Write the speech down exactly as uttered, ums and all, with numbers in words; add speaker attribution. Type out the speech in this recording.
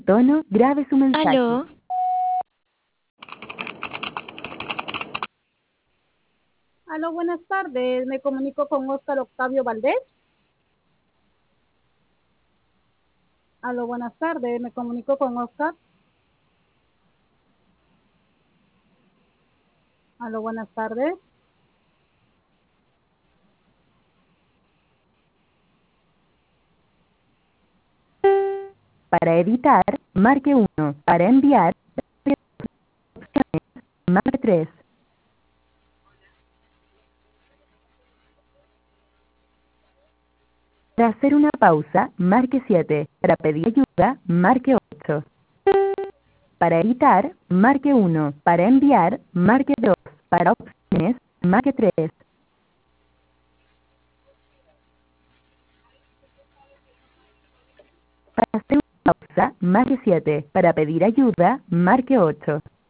Speaker 1: tono, grabe su mensaje.
Speaker 2: Aló,
Speaker 3: Aló, buenas tardes. Me comunico con Óscar Octavio Valdés. Aló, buenas tardes. Me comunico con Óscar. Aló, buenas tardes.
Speaker 1: Para editar, marque uno. Para enviar, opciones, marque tres. Para hacer una pausa, marque siete. Para pedir ayuda, marque ocho. Para editar, marque uno. Para enviar, marque dos. Para opciones, marque tres. Para hacer una pausa, marque siete. Para pedir ayuda, marque ocho.